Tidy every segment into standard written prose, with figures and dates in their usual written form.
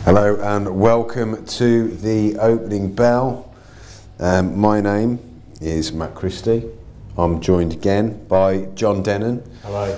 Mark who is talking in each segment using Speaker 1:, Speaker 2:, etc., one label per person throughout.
Speaker 1: Hello and welcome to the opening bell. My name is Matt Christie. I'm joined again by John Dennon.
Speaker 2: Hello.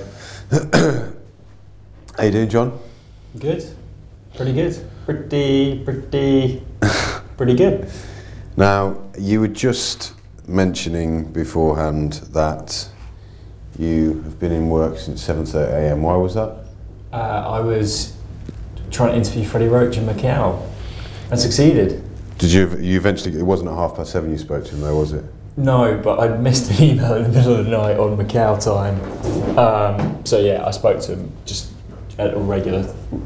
Speaker 1: How you doing, John?
Speaker 2: Good. Pretty good. Pretty good.
Speaker 1: Now, you were just mentioning beforehand that you have been in work since 7:30 a.m. Why was that?
Speaker 2: I was trying to interview Freddie Roach in Macau and succeeded.
Speaker 1: Did you eventually, it wasn't at 7:30 you spoke to him though, was it?
Speaker 2: No, but I missed an email in the middle of the night on Macau time. So yeah, I spoke to him just at a regular,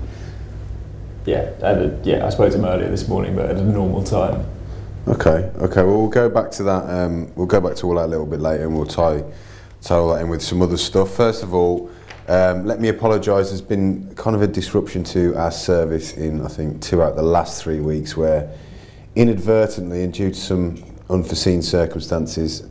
Speaker 2: I spoke to him earlier this morning, but at a normal time.
Speaker 1: Okay, well we'll go back to that, we'll go back to all that a little bit later and we'll tie all that in with some other stuff. First of all, let me apologise, there's been kind of a disruption to our service in, I think, 2 out of the last 3 weeks where inadvertently and due to some unforeseen circumstances,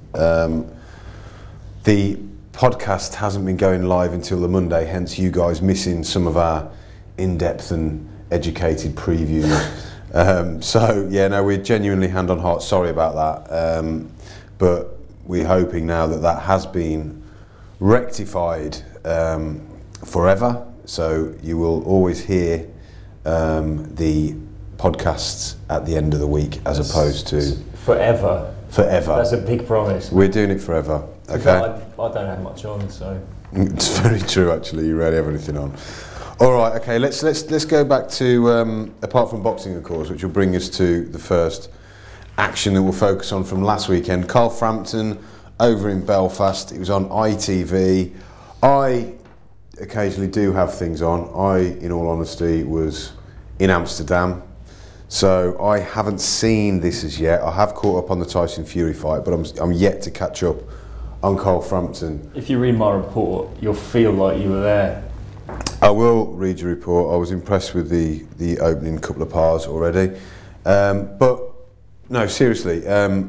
Speaker 1: the podcast hasn't been going live until the Monday, hence you guys missing some of our in-depth and educated previews. We're genuinely hand on heart sorry about that, but we're hoping now that has been rectified forever, so you will always hear the podcasts at the end of the week as opposed to
Speaker 2: forever. That's a big promise.
Speaker 1: We're doing it forever. Okay.
Speaker 2: I don't have much on, so
Speaker 1: it's very true. Actually, you rarely have anything on. All right. Okay. Let's go back to apart from boxing, of course, which will bring us to the first action that we'll focus on from last weekend. Carl Frampton over in Belfast. It was on ITV. I occasionally do have things on. In all honesty, was in Amsterdam, so I haven't seen this as yet. I have caught up on the Tyson Fury fight, but I'm yet to catch up on Carl Frampton.
Speaker 2: If you read my report, you'll feel like you were there.
Speaker 1: I will read your report. I was impressed with the opening couple of pars already, but no, seriously.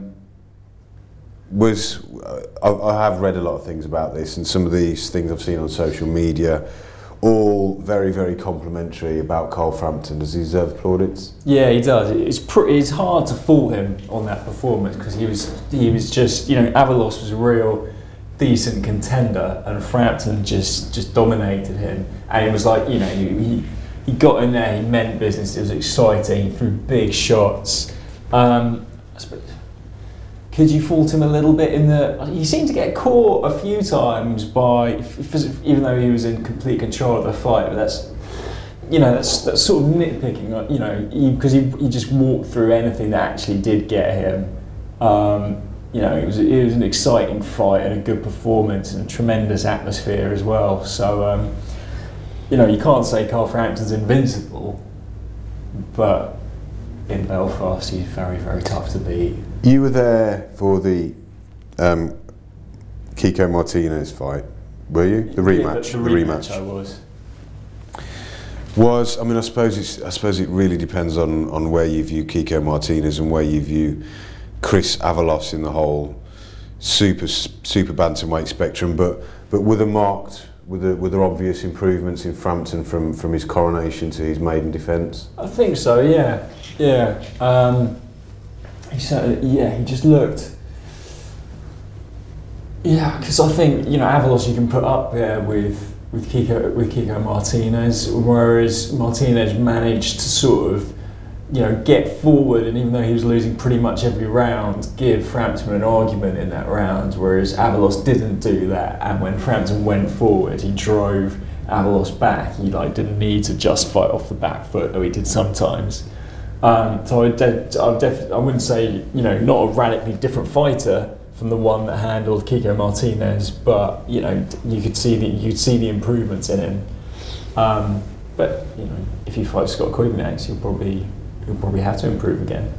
Speaker 1: I have read a lot of things about this, and some of these things I've seen on social media, all very, very complimentary about Carl Frampton. Does he deserve plaudits?
Speaker 2: Yeah, he does. It's hard to fault him on that performance because he was just, Avalos was a real decent contender and Frampton just dominated him, and it was like, he got in there, he meant business, it was exciting, he threw big shots. Could you fault him a little bit he seemed to get caught a few times even though he was in complete control of the fight, but that's sort of nitpicking, because he just walked through anything that actually did get him. It was an exciting fight and a good performance and a tremendous atmosphere as well. So, you can't say Carl Frampton's invincible, but in Belfast he's very, very tough to beat.
Speaker 1: You were there for the Kiko Martinez fight, were you? The rematch.
Speaker 2: The rematch. I was.
Speaker 1: I suppose it really depends on where you view Kiko Martinez and where you view Chris Avalos in the whole super bantamweight spectrum. But were there obvious improvements in Frampton from his coronation to his maiden defence?
Speaker 2: I think so. Yeah. He just looked. Yeah, because I think Avalos you can put up there with Kiko Martinez, whereas Martinez managed to sort of get forward, and even though he was losing pretty much every round, give Frampton an argument in that round, whereas Avalos didn't do that, and when Frampton went forward, he drove Avalos back. He didn't need to just fight off the back foot, though he did sometimes. So I wouldn't say not a radically different fighter from the one that handled Kiko Martinez, but you could see the improvements in him. But if he fights Scott Quigg next, he'll probably have to improve again.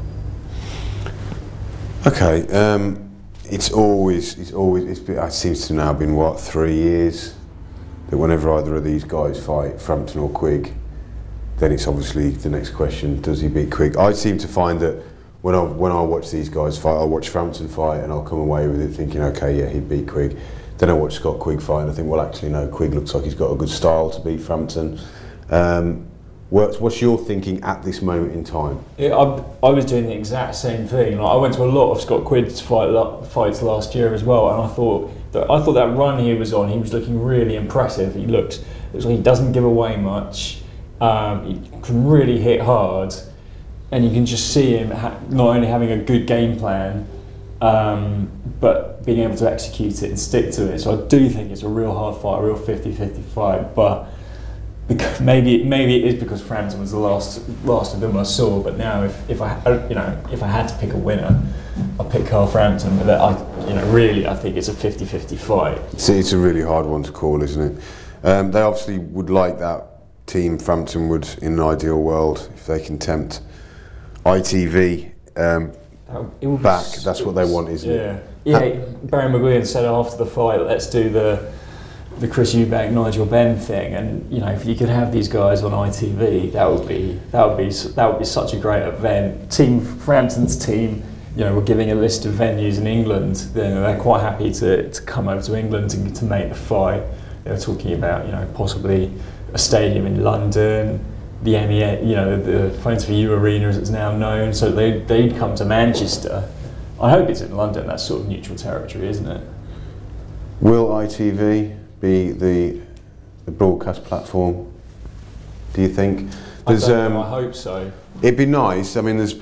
Speaker 1: Okay, it seems to now been 3 years that whenever either of these guys fight, Frampton or Quigg, then it's obviously the next question: does he beat Quigg? I seem to find that when I watch these guys fight, I'll watch Frampton fight and I'll come away with it thinking, okay, yeah, he'd beat Quigg. Then I watch Scott Quigg fight and I think, well, actually, no, Quigg looks like he's got a good style to beat Frampton. What's your thinking at this moment in time?
Speaker 2: Yeah, I was doing the exact same thing. Like, I went to a lot of Scott Quidd's fights last year as well, and I thought that run he was on, he was looking really impressive. It looks like he doesn't give away much. He can really hit hard, and you can just see him not only having a good game plan, but being able to execute it and stick to it. So I do think it's a real hard fight, a real 50-50 fight, but. Because maybe it is because Frampton was the last of them I saw. But now, if I had to pick a winner, I'd pick Carl Frampton. But I think it's a 50-50 fight.
Speaker 1: See, it's a really hard one to call, isn't it? They obviously would like that team. Frampton would, in an ideal world, if they can tempt ITV back. That's what they want, isn't it?
Speaker 2: Yeah. Barry McGuigan said after the fight, let's do the Chris Eubank, Nigel Benn thing, and if you could have these guys on ITV, that would be such a great event. Frampton's team, we're giving a list of venues in England. They're quite happy to come over to England to make the fight. They're talking about possibly a stadium in London, the MEA, the Phones for You Arena as it's now known. So they'd come to Manchester. I hope it's in London. That's sort of neutral territory, isn't it?
Speaker 1: Will ITV be the broadcast platform, do you think?
Speaker 2: I hope so.
Speaker 1: It'd be nice. I mean, it's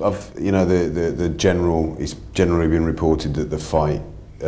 Speaker 1: generally been reported that the fight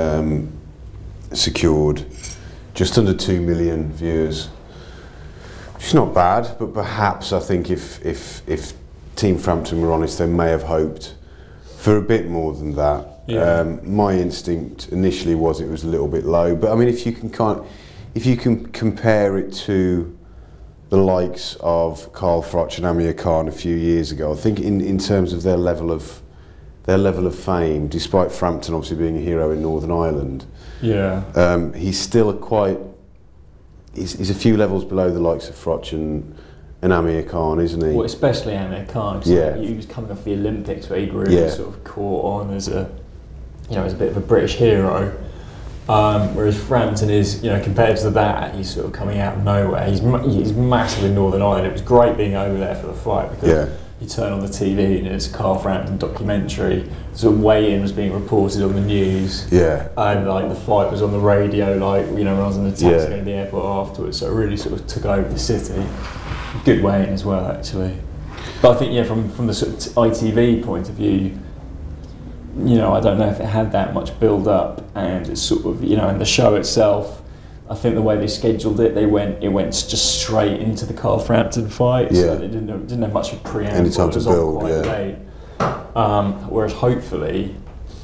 Speaker 1: secured just under 2 million viewers, which is not bad, but perhaps I think if Team Frampton were honest, they may have hoped for a bit more than that.
Speaker 2: Yeah.
Speaker 1: My instinct initially was it was a little bit low, but I mean, if you can compare it to the likes of Carl Froch and Amir Khan a few years ago, I think in terms of their level of fame, despite Frampton obviously being a hero in Northern Ireland, he's still he's a few levels below the likes of Froch and Amir Khan, isn't he?
Speaker 2: Well, especially Amir Khan. He was coming off the Olympics where he'd really sort of caught on as a bit of a British hero. Whereas Frampton is, compared to that, he's sort of coming out of nowhere. He's massive in Northern Ireland. It was great being over there for the fight because you turn on the TV and it's a Carl Frampton documentary. Sort of weigh-in was being reported on the news. Yeah. And the fight was on the radio, when I was in the taxi going to the airport afterwards. So it really sort of took over the city. Good weigh-in as well, actually. But I think, from the sort of ITV point of view, I don't know if it had that much build-up, and it's sort of, and the show itself, I think the way they scheduled it, it went just straight into the Carl Frampton fight. So they didn't have much of a preamble.
Speaker 1: Any time to build,
Speaker 2: late. Whereas hopefully,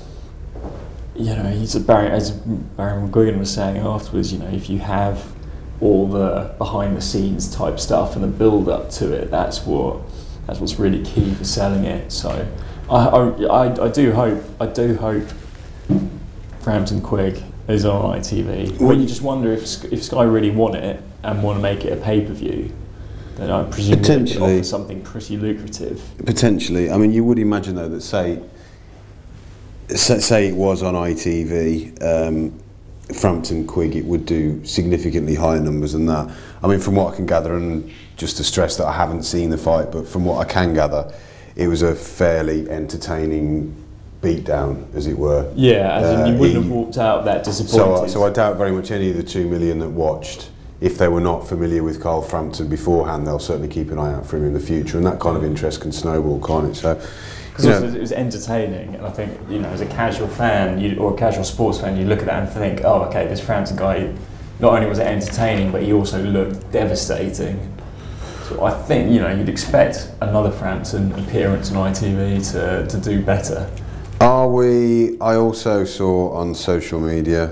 Speaker 2: as Barry McGuigan was saying afterwards, if you have all the behind-the-scenes type stuff and the build-up to it, that's what's really key for selling it. So. I do hope Frampton Quigg is on ITV. Well, you just wonder if Sky really want it and want to make it a pay-per-view, then I presume they could offer something pretty lucrative.
Speaker 1: Potentially. I mean, you would imagine though that say it was on ITV, Frampton Quigg, it would do significantly higher numbers than that. I mean, from what I can gather, and just to stress that I haven't seen the fight, but from what I can gather, it was a fairly entertaining beatdown, as it were.
Speaker 2: Yeah, as in you wouldn't have walked out that disappointed.
Speaker 1: So I doubt very much any of the 2 million that watched, if they were not familiar with Carl Frampton beforehand, they'll certainly keep an eye out for him in the future, and that kind of interest can snowball, can't it? So,
Speaker 2: because it was entertaining, and I think, as a casual fan or a casual sports fan, you look at that and think, oh, okay, this Frampton guy, not only was it entertaining, but he also looked devastating. So I think, you'd expect another Frampton appearance on ITV to do better.
Speaker 1: I also saw on social media,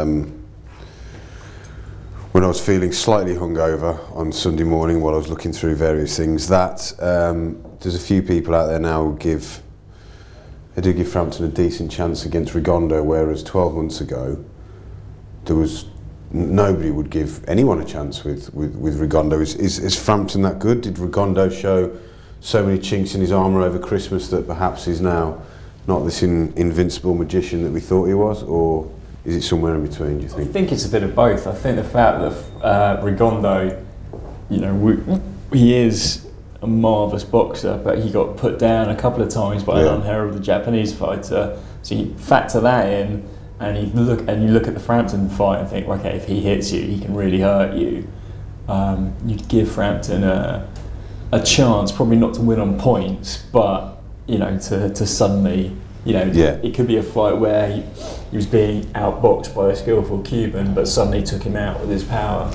Speaker 1: when I was feeling slightly hungover on Sunday morning while I was looking through various things, that there's a few people out there now who do give Frampton a decent chance against Rigondeaux, whereas 12 months ago there was nobody would give anyone a chance with Rigondeaux. Is Frampton that good? Did Rigondeaux show so many chinks in his armour over Christmas that perhaps he's now not this invincible magician that we thought he was, or is it somewhere in between, do you think?
Speaker 2: I think it's a bit of both. I think the fact that Rigondeaux, he is a marvellous boxer, but he got put down a couple of times by an unheralded Japanese fighter. So you factor that in, and you look at the Frampton fight and think, okay, if he hits you, he can really hurt you. You'd give Frampton a chance, probably not to win on points, but to suddenly, it could be a fight where he was being outboxed by a skillful Cuban, but suddenly took him out with his power.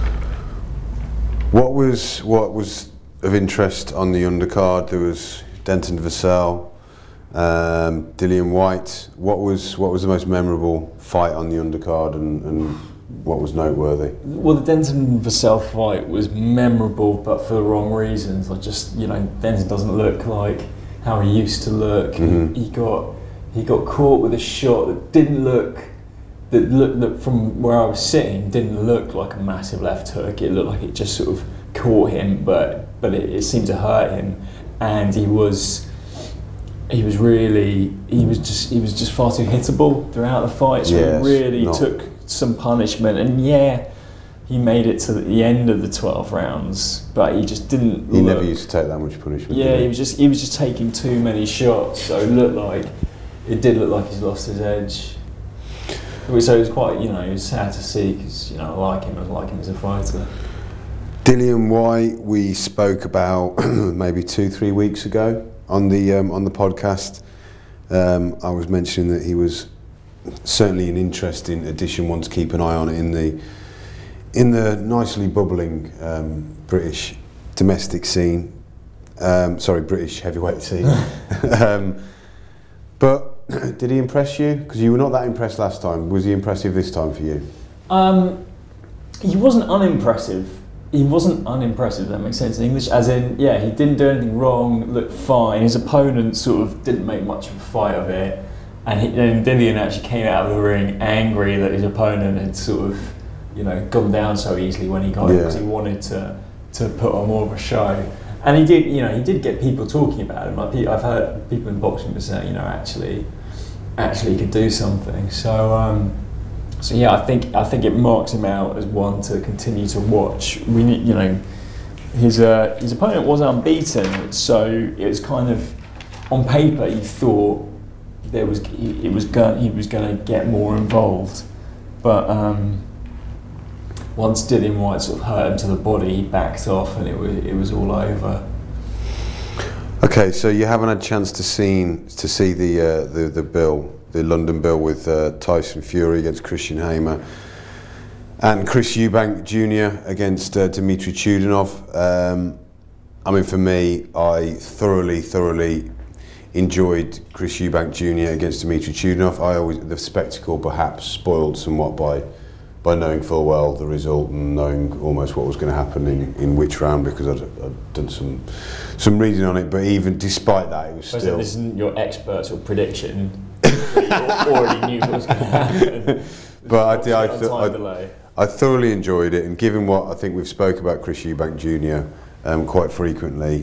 Speaker 1: What was of interest on the undercard? There was Denton Vassell, Dillian Whyte. What was the most memorable fight on the undercard, and what was noteworthy? Well,
Speaker 2: the Denton Vassell fight was memorable, but for the wrong reasons. Denton doesn't look like how he used to look. Mm-hmm. He got caught with a shot that from where I was sitting didn't look like a massive left hook. It looked like it just sort of caught him, but it seemed to hurt him, and he was just far too hittable throughout the fight. So he really took some punishment, and he made it to the end of the 12 rounds, but he just didn't.
Speaker 1: He never used to take that much punishment.
Speaker 2: Yeah, he was just taking too many shots. So it did look like he's lost his edge. So it was quite, it was sad to see, because I like him as a fighter.
Speaker 1: Dillian Whyte, we spoke about maybe 2-3 weeks ago on the podcast. I was mentioning that he was certainly an interesting addition, one to keep an eye on in the nicely bubbling British domestic scene. British heavyweight scene. But did he impress you? Because you were not that impressed last time. Was he impressive this time for you?
Speaker 2: He wasn't unimpressive. If that makes sense in English. As in, he didn't do anything wrong, looked fine. His opponent sort of didn't make much of a fight of it. And Dillian actually came out of the ring angry that his opponent had sort of, gone down so easily when he got it, because he wanted to put on more of a show. And he did get people talking about him. Like, I've heard people in boxing say, actually he could do something. So I think it marks him out as one to continue to watch. We need, his opponent was unbeaten, so it was kind of, on paper you thought he was going to get more involved, but once Dillian Whyte sort of hurt him to the body, he backed off, and it was all over.
Speaker 1: Okay, so you haven't had a chance to see the London bill with Tyson Fury against Christian Hamer and Chris Eubank Jr. against Dmitry Chudinov. For me, I thoroughly enjoyed Chris Eubank Jr. against Dmitry Chudinov. The spectacle perhaps spoiled somewhat by knowing full well the result and knowing almost what was going to happen in which round, because I'd done some reading on it. But even despite that, it was still...
Speaker 2: This isn't your expert sort of prediction. You already knew what was going to happen.
Speaker 1: But I thoroughly enjoyed it, and given what I think we've spoke about Chris Eubank Jr. Quite frequently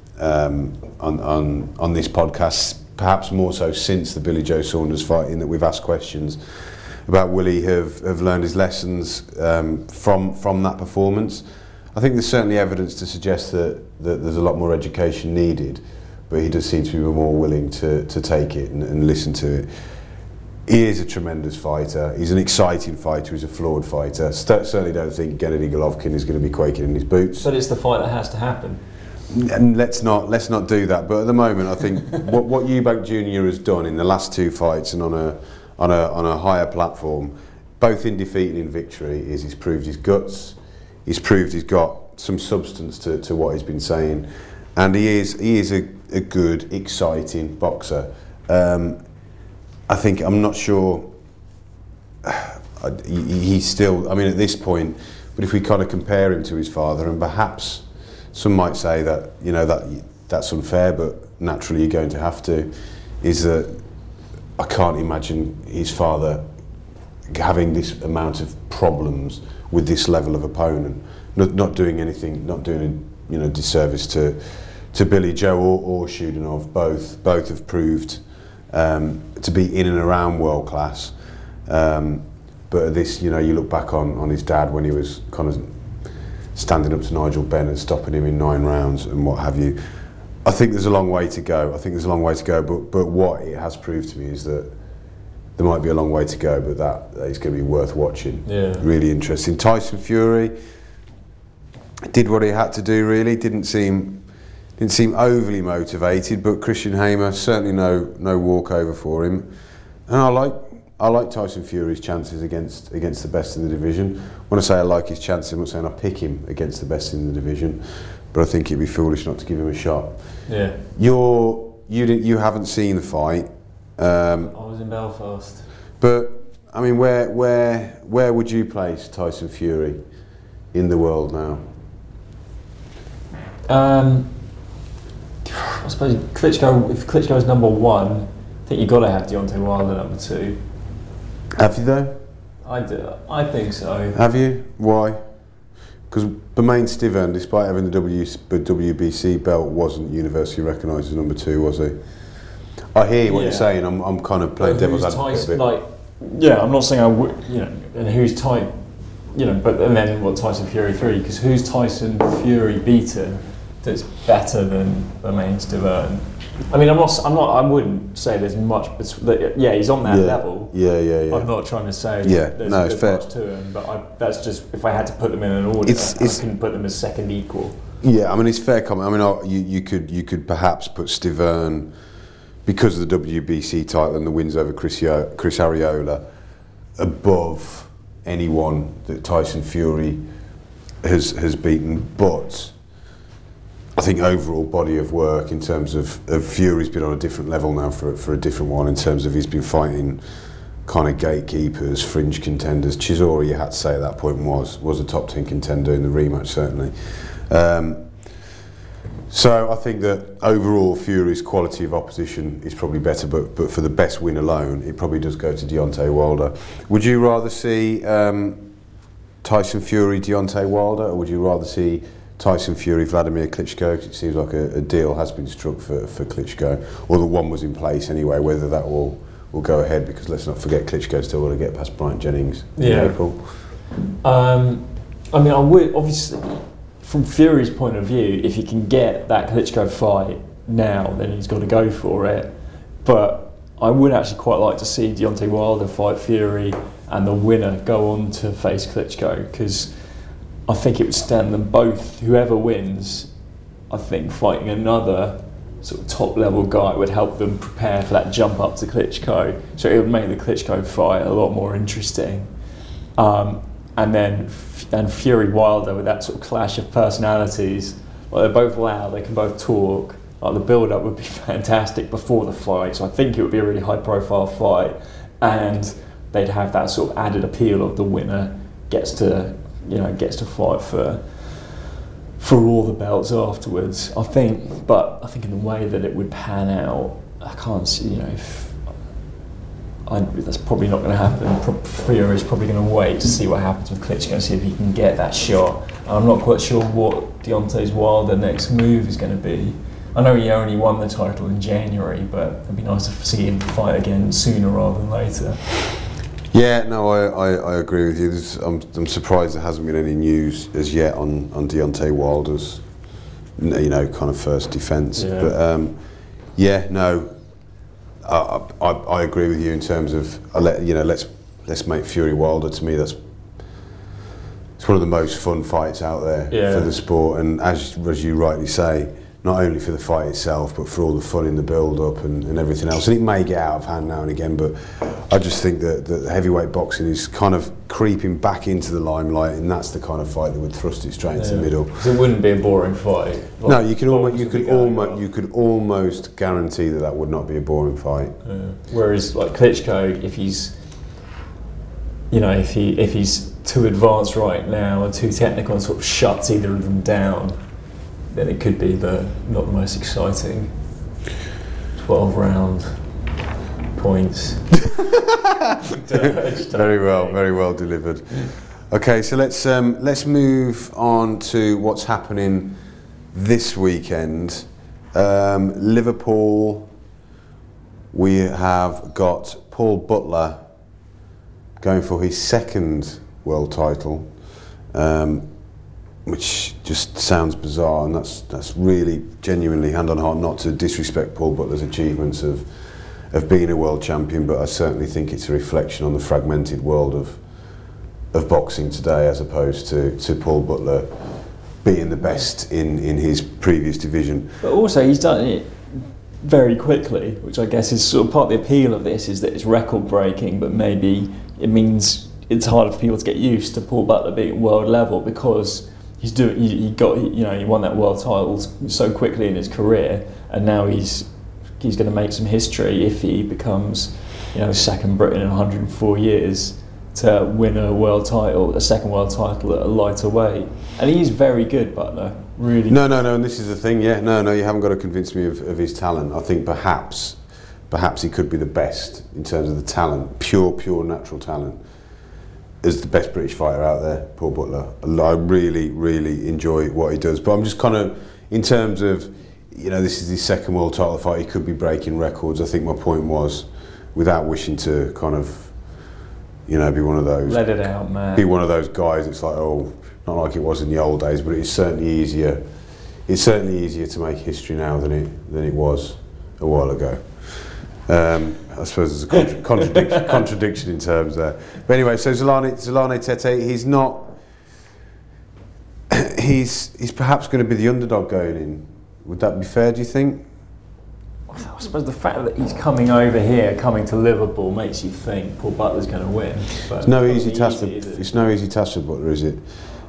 Speaker 1: on this podcast, perhaps more so since the Billy Joe Saunders fight, in that we've asked questions about will he have learned his lessons from that performance. I think there's certainly evidence to suggest that there's a lot more education needed, but he does seem to be more willing to take it and listen to it. He is a tremendous fighter. He's an exciting fighter. He's a flawed fighter. Certainly don't think Gennady Golovkin is going to be quaking in his boots.
Speaker 2: But it's the fight that has to happen.
Speaker 1: And let's not do that. But at the moment, I think what Eubank Jr. has done in the last 2 fights and on a higher platform, both in defeat and in victory, is he's proved his guts. He's proved he's got some substance to what he's been saying, and he is a good, exciting boxer. I'm not sure. He's still. At this point, but if we kind of compare him to his father, and perhaps some might say that that's unfair, but naturally you're going to have to. Is that I can't imagine his father having this amount of problems with this level of opponent, not doing anything, not doing disservice to Billy Joe or Chudinov. Both have proved to be in and around world class. But this, you look back on his dad when he was kind of standing up to Nigel Benn and stopping him in 9 rounds and what have you. I think there's a long way to go. But what it has proved to me is that there might be a long way to go, but that is going to be worth watching.
Speaker 2: Yeah.
Speaker 1: Really interesting. Tyson Fury did what he had to do. Really, didn't seem overly motivated, but Christian Hamer certainly no walkover for him. And I like Tyson Fury's chances against the best in the division. When I say I like his chances, I'm not saying I pick him against the best in the division, but I think it'd be foolish not to give him a shot.
Speaker 2: Yeah.
Speaker 1: You haven't seen the fight.
Speaker 2: I was in Belfast.
Speaker 1: But I mean, where would you place Tyson Fury in the world now?
Speaker 2: I suppose Klitschko. If Klitschko's number 1, I think you've got to have Deontay Wilder number 2.
Speaker 1: Have you though?
Speaker 2: I do. I think so.
Speaker 1: Have you? Why? Because Bermane Stiverne, despite having the WBC belt, wasn't universally recognised as number 2, was he? I hear what you're saying. I'm kind of playing devil's advocate a bit.
Speaker 2: I'm not saying I would, and who's Tyson, but and then what Tyson Fury 3? Because who's Tyson Fury beaten that's better than Bermane Stiverne? I mean, I wouldn't say there's much. He's on that level.
Speaker 1: Yeah.
Speaker 2: I'm not trying to say
Speaker 1: there's
Speaker 2: fair. Much to him, but that's just if I had to put them in an order, I couldn't put them as second equal.
Speaker 1: Yeah, I mean it's fair comment. I mean, you could perhaps put Stiverne, because of the WBC title and the wins over Chris Arreola, above anyone that Tyson Fury has beaten, but I think overall body of work in terms of Fury's been on a different level now for a different one, in terms of he's been fighting kind of gatekeepers, fringe contenders. Chisora, you had to say at that point, was a top 10 contender in the rematch, certainly. So I think that overall Fury's quality of opposition is probably better, but for the best win alone, it probably does go to Deontay Wilder. Would you rather see Tyson Fury, Deontay Wilder, or would you rather see Tyson Fury, Vladimir Klitschko? It seems like a deal has been struck for Klitschko, or the one was in place anyway. Whether that will go ahead, because let's not forget Klitschko still want to get past Bryant Jennings in April.
Speaker 2: I mean, I would obviously, from Fury's point of view, if he can get that Klitschko fight now, then he's got to go for it. But I would actually quite like to see Deontay Wilder fight Fury and the winner go on to face Klitschko, because I think it would stand them both, whoever wins, I think fighting another sort of top level guy would help them prepare for that jump up to Klitschko. So it would make the Klitschko fight a lot more interesting. And Fury Wilder, with that sort of clash of personalities, they're both loud, they can both talk. The build up would be fantastic before the fight, so I think it would be a really high profile fight, and they'd have that sort of added appeal of the winner gets to fight for all the belts afterwards. I think in the way that it would pan out, I can't see, that's probably not going to happen. Fury's probably going to wait to see what happens with Klitschko and see if he can get that shot. And I'm not quite sure what Deontay Wilder's next move is going to be. I know he only won the title in January, but it'd be nice to see him fight again sooner rather than later.
Speaker 1: Yeah, no, I agree with you. I'm surprised there hasn't been any news as yet on Deontay Wilder's, kind of first defence.
Speaker 2: Yeah.
Speaker 1: But I agree with you in terms of let's make Fury Wilder. To me, it's one of the most fun fights out there for the sport, and as you rightly say, not only for the fight itself, but for all the fun in the build-up and everything else. And it may get out of hand now and again, but I just think that heavyweight boxing is kind of creeping back into the limelight, and that's the kind of fight that would thrust it straight into the middle.
Speaker 2: It wouldn't be a boring fight.
Speaker 1: No, you could almost guarantee that would not be a boring fight.
Speaker 2: Yeah. Whereas, like Klitschko, if he's too advanced right now and too technical and sort of shuts either of them down, then it could be not the most exciting 12-round points.
Speaker 1: Very well delivered. Okay, so let's move on to what's happening this weekend. Liverpool, we have got Paul Butler going for his second world title. which just sounds bizarre, and that's really genuinely hand on heart, not to disrespect Paul Butler's achievements of being a world champion, but I certainly think it's a reflection on the fragmented world of boxing today, as opposed to Paul Butler being the best in his previous division.
Speaker 2: But also he's done it very quickly, which I guess is sort of part of the appeal of this, is that it's record breaking, but maybe it means it's harder for people to get used to Paul Butler being at world level, because he won that world title so quickly in his career, and now he's going to make some history if he becomes, second Briton in 104 years to win a second world title at a lighter weight. And he's very good, Butler. Really.
Speaker 1: No, and this is the thing. Yeah, no, you haven't got to convince me of his talent. I think perhaps he could be the best in terms of the talent, pure natural talent. Is the best British fighter out there, Paul Butler. I really, really enjoy what he does. But I'm just kind of, in terms of, this is his second world title fight, he could be breaking records. I think my point was, without wishing to kind of, be one of those.
Speaker 2: Let it out, man.
Speaker 1: Be one of those guys. It's like, not like it was in the old days, but it's certainly easier. It's certainly easier to make history now than it was a while ago. I suppose there's a contradiction in terms there. But anyway, so Zolani Tete, he's not. He's perhaps going to be the underdog going in. Would that be fair, do you think?
Speaker 2: I suppose the fact that he's coming to Liverpool, makes you think Paul Butler's going to win. But
Speaker 1: it's no easy task for Butler, is it?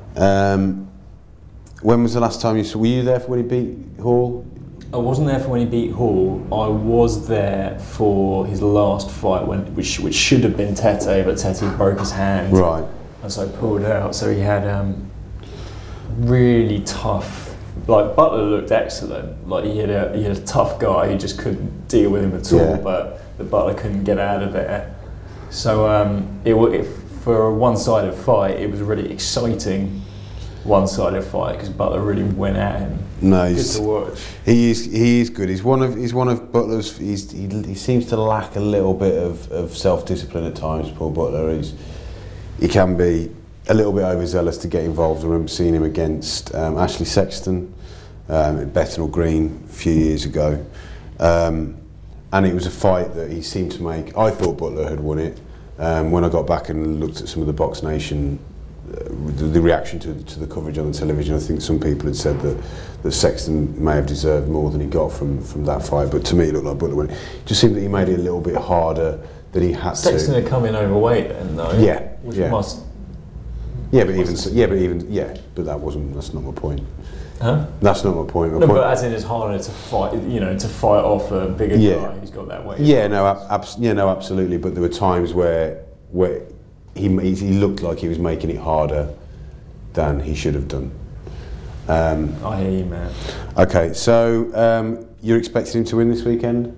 Speaker 1: When was the last time were you there for when he beat Hall?
Speaker 2: I wasn't there for when he beat Hall. I was there for his last fight, which should have been Tete, but Tete broke his hand.
Speaker 1: Right.
Speaker 2: And so pulled out. So he had really tough. Like, Butler looked excellent. Like, he had a tough guy. He just couldn't deal with him at all.
Speaker 1: Yeah.
Speaker 2: But the Butler couldn't get out of there. So for a one-sided fight, it was a really exciting one-sided fight, because Butler really went at him.
Speaker 1: No,
Speaker 2: good to watch.
Speaker 1: He is good. He's one of Butler's. He seems to lack a little bit of self-discipline at times. Paul Butler, he can be a little bit overzealous to get involved. I remember seeing him against Ashley Sexton at Bethnal Green a few years ago, and it was a fight that he seemed to make. I thought Butler had won it. When I got back and looked at some of the Box Nation, the reaction to the coverage on the television, I think some people had said that Sexton may have deserved more than he got from that fight. But to me, it looked like Butler won it. It just seemed that he made it a little bit harder than he had to.
Speaker 2: Sexton had come in overweight then, though.
Speaker 1: Yeah,
Speaker 2: which
Speaker 1: yeah.
Speaker 2: Must.
Speaker 1: But that wasn't. That's not my point.
Speaker 2: Huh?
Speaker 1: That's not my point.
Speaker 2: But as in, it's harder to fight. To fight off a bigger guy who's got that weight.
Speaker 1: Yeah, absolutely. But there were times where he looked like he was making it harder than he should have done.
Speaker 2: I hear you, man.
Speaker 1: Okay, so you're expecting him to win this weekend?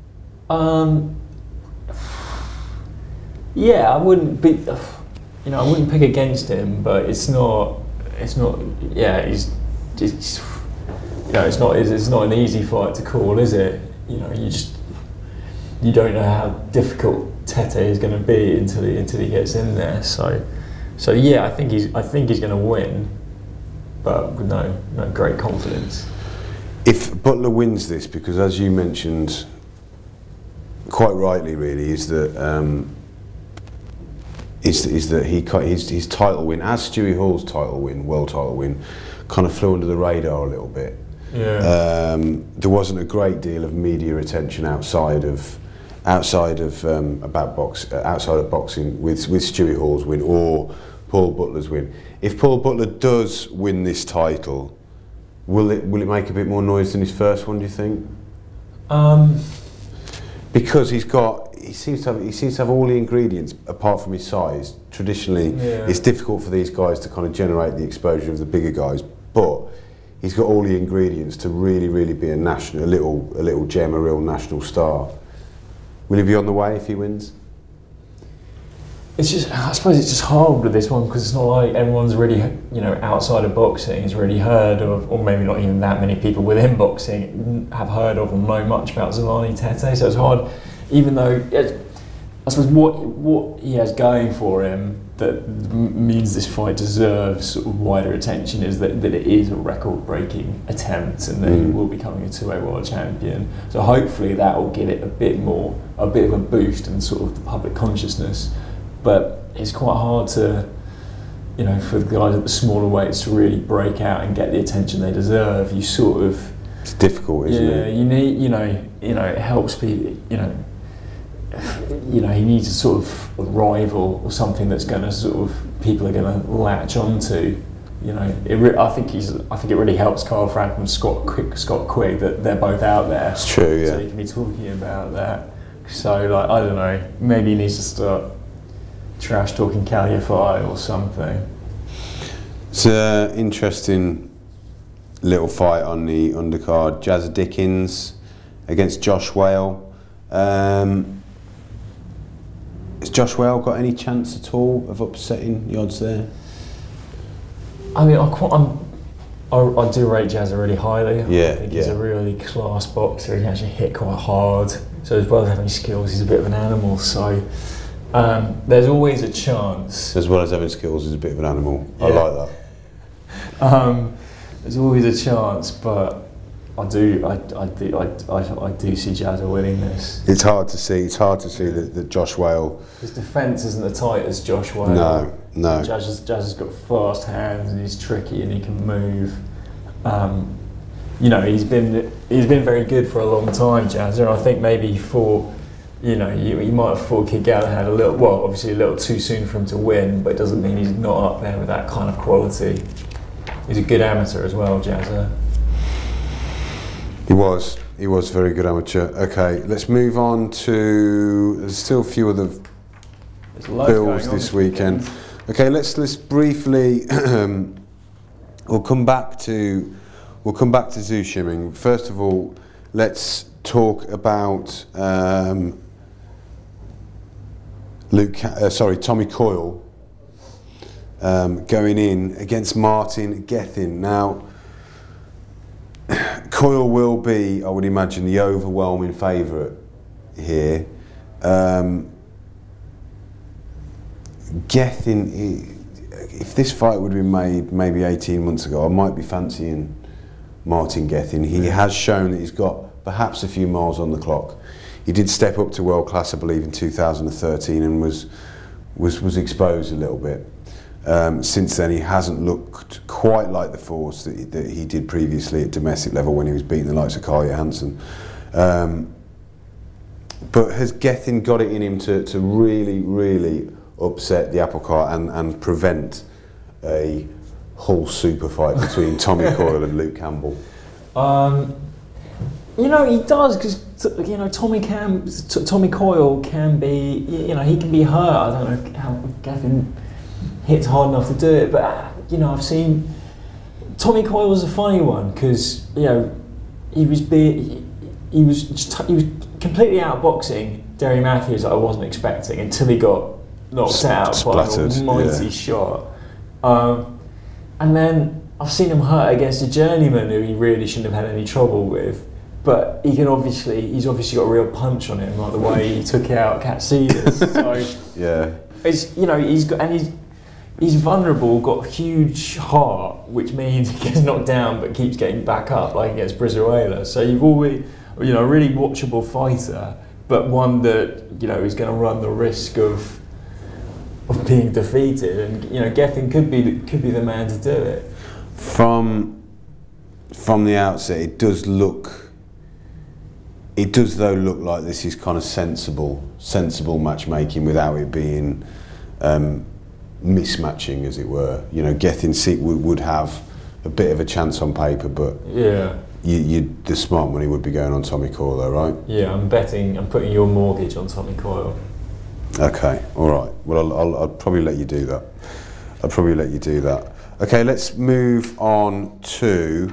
Speaker 2: Yeah, I wouldn't be. I wouldn't pick against him, but it's not. Yeah, it's not an easy fight to call, is it? You don't know how difficult Tete is going to be until he gets in there. So yeah, I think he's going to win, but with no great confidence.
Speaker 1: If Butler wins this, because as you mentioned, quite rightly, really, is that his title win, as Stewie Hall's world title win, kind of flew under the radar a little bit.
Speaker 2: Yeah.
Speaker 1: There wasn't a great deal of media attention outside of boxing with Stewie Hall's win or Paul Butler's win. If Paul Butler does win this title, will it make a bit more noise than his first one, do you think? Because he seems to have all the ingredients apart from his size. Traditionally, it's difficult for these guys to kind of generate the exposure of the bigger guys, but he's got all the ingredients to really, really be a little gem, a real national star. Will he be on the way if he wins?
Speaker 2: I suppose it's just hard with this one, because it's not like everyone's really, outside of boxing has really heard of, or maybe not even that many people within boxing have heard of or know much about Zolani Tete. So it's hard, even though I suppose what he has going for him means this fight deserves sort of wider attention is that it is a record-breaking attempt, and that he will be becoming a two-way world champion. So hopefully that will give it a bit of a boost in sort of the public consciousness. But it's quite hard to, for the guys at the smaller weights to really break out and get the attention they deserve. You sort of,
Speaker 1: it's difficult, isn't it?
Speaker 2: Yeah, you need, it helps people, he needs a sort of a rival or something that's going to sort of, people are going to latch onto. I think it really helps Carl Frampton and Scott Quigg that they're both out there.
Speaker 1: It's true, yeah.
Speaker 2: So he can be talking about that. So, I don't know, maybe he needs to start trash talking Caliafai or something.
Speaker 1: It's an interesting little fight on the undercard. Jazza Dickens against Josh Whale. Has Josh Whale got any chance at all of upsetting the odds there?
Speaker 2: I mean, I do rate Jazza really highly.
Speaker 1: Yeah,
Speaker 2: I think he's a really class boxer. He can actually hit quite hard. So as well as having skills, he's a bit of an animal. So there's always a chance.
Speaker 1: As well as having skills, he's a bit of an animal. Yeah. I like that.
Speaker 2: There's always a chance, but I do see Jazza winning this.
Speaker 1: It's hard to see. It's hard to see that Josh Whale.
Speaker 2: His defence isn't as tight as Josh Whale.
Speaker 1: No.
Speaker 2: Jazza's got fast hands and he's tricky and he can move. He's been very good for a long time, Jazza. I think maybe he might have thought Kid Galahad obviously a little too soon for him to win, but it doesn't mean he's not up there with that kind of quality. He's a good amateur as well, Jazza.
Speaker 1: He was a very good amateur. Okay, let's move on to. There's still a few other bills this weekend. Okay, let's briefly. We'll come back to Zhu Shiming. First of all, let's talk about Tommy Coyle going in against Martin Gethin. Now, Coyle will be, I would imagine, the overwhelming favourite here. Gethin, if this fight would have been made maybe 18 months ago, I might be fancying Martin Gethin. He has shown that he's got perhaps a few miles on the clock. He did step up to world class, I believe, in 2013 and was exposed a little bit. Since then, he hasn't looked quite like the force that he did previously at domestic level when he was beating the likes of Carl Johansson. But has Gethin got it in him to really, really upset the apple cart and prevent a whole super fight between Tommy Coyle and Luke Campbell?
Speaker 2: He does, because Tommy Coyle can be, he can be hurt. I don't know how Gethin hits hard enough to do it, but I've seen Tommy Coyle was a funny one because he was completely outboxing Derry Matthews that I wasn't expecting until he got knocked out by an almighty shot. And then I've seen him hurt against a journeyman who he really shouldn't have had any trouble with. But he's obviously got a real punch on him, like the way he took out Katsidas. So
Speaker 1: yeah,
Speaker 2: it's, he's vulnerable, got a huge heart, which means he gets knocked down but keeps getting back up, like against Brizuela. So you've always, a really watchable fighter, but one that is going to run the risk of being defeated. And Gethin could be the man to do it.
Speaker 1: From the outset, it does look like this is kind of sensible matchmaking without it being mismatching, as it were. Gethin would have a bit of a chance on paper, but
Speaker 2: yeah,
Speaker 1: the smart money would be going on Tommy Coyle, though, right?
Speaker 2: Yeah, I'm putting your mortgage on Tommy Coyle.
Speaker 1: Okay, all right. Well, I'll probably let you do that. Okay, let's move on to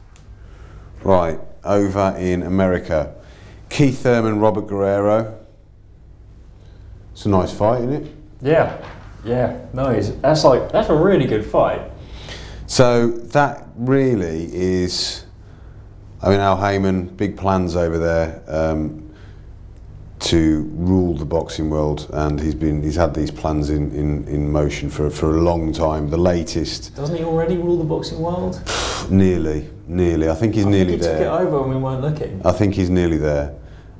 Speaker 1: over in America. Keith Thurman, Robert Guerrero. It's a nice fight, isn't it?
Speaker 2: Yeah, nice. That's a really good fight.
Speaker 1: So that really is, Al Heyman, big plans over there. to rule the boxing world, and he's had these plans in motion for a long time. The latest.
Speaker 2: Doesn't he already rule the boxing world?
Speaker 1: Nearly. I think he's nearly there.
Speaker 2: He took it over when we weren't looking.
Speaker 1: I think he's nearly there.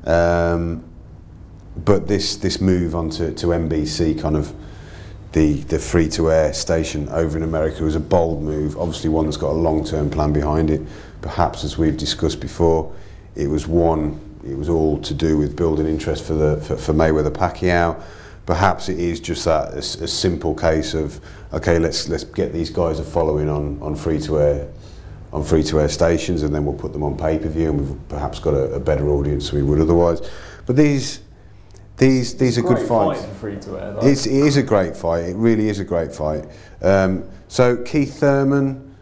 Speaker 1: But this move onto NBC, kind of the free-to-air station over in America, was a bold move. Obviously, one that's got a long-term plan behind it. Perhaps, as we've discussed before, it was all to do with building interest for Mayweather Pacquiao. Perhaps it is just that a simple case of, okay, let's get these guys a following on free-to-air stations, and then we'll put them on pay-per-view, and we've perhaps got a better audience than we would otherwise. But these are good fights.
Speaker 2: Fight for free-to-air,
Speaker 1: it is a great fight. It really is a great fight. So Keith Thurman